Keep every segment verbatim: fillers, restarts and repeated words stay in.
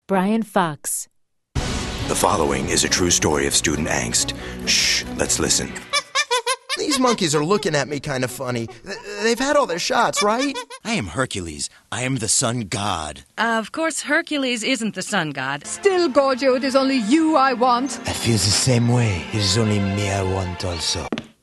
Brian Fox. The following is a true story of student angst. Shh, let's listen. These monkeys are looking at me kind of funny. They've had all their shots, right? I am Hercules. I am the sun god. Uh, of course, Hercules isn't the sun god. Still, Gorgio, it is only you I want. I feel the same way. It is only me I want also.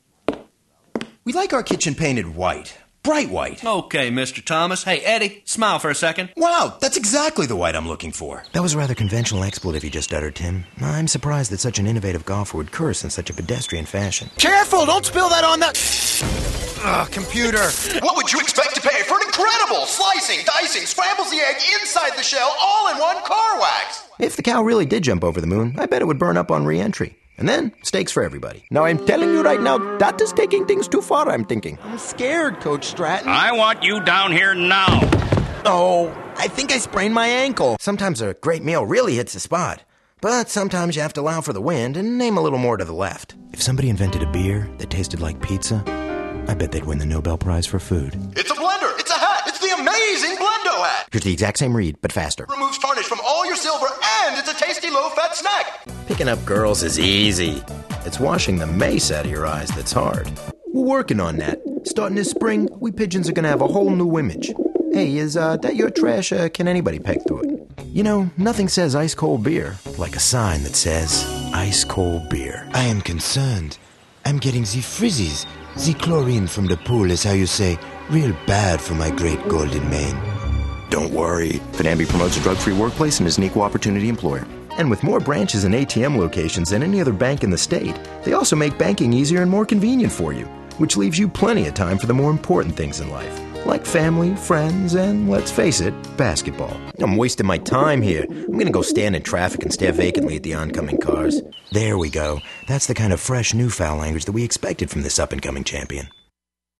We like our kitchen painted white. Bright white. Okay, Mister Thomas. Hey, Eddie, smile for a second. Wow, that's exactly the white I'm looking for. That was a rather conventional expletive you just uttered, Tim. I'm surprised that such an innovative golfer would curse in such a pedestrian fashion. Careful, don't spill that on the... Ugh, computer. What would you expect to pay for an incredible slicing, dicing, scrambles the egg inside the shell, all in one car wax? If the cow really did jump over the moon, I bet it would burn up on re-entry. And then, steaks for everybody. Now, I'm telling you right now, that is taking things too far, I'm thinking. I'm scared, Coach Stratton. I want you down here now. Oh, I think I sprained my ankle. Sometimes a great meal really hits the spot. But sometimes you have to allow for the wind and name a little more to the left. If somebody invented a beer that tasted like pizza, I bet they'd win the Nobel Prize for food. It's a blender. It's a hat. It's the amazing Blendo hat. Here's the exact same read, but faster. Removes tarnish from all your silver, and it's a tasty low-fat snack. Picking up girls is easy. It's washing the mace out of your eyes that's hard. We're working on that. Starting this spring, we pigeons are going to have a whole new image. Hey, is uh, that your trash? Uh, can anybody peck through it? You know, nothing says ice-cold beer like a sign that says ice-cold beer. I am concerned. I'm getting the frizzies. The chlorine from the pool is, how you say, real bad for my great golden mane. Don't worry. Finambi promotes a drug-free workplace and is an equal opportunity employer. And with more branches and A T M locations than any other bank in the state, they also make banking easier and more convenient for you, which leaves you plenty of time for the more important things in life, like family, friends, and, let's face it, basketball. I'm wasting my time here. I'm going to go stand in traffic and stare vacantly at the oncoming cars. There we go. That's the kind of fresh, new foul language that we expected from this up-and-coming champion.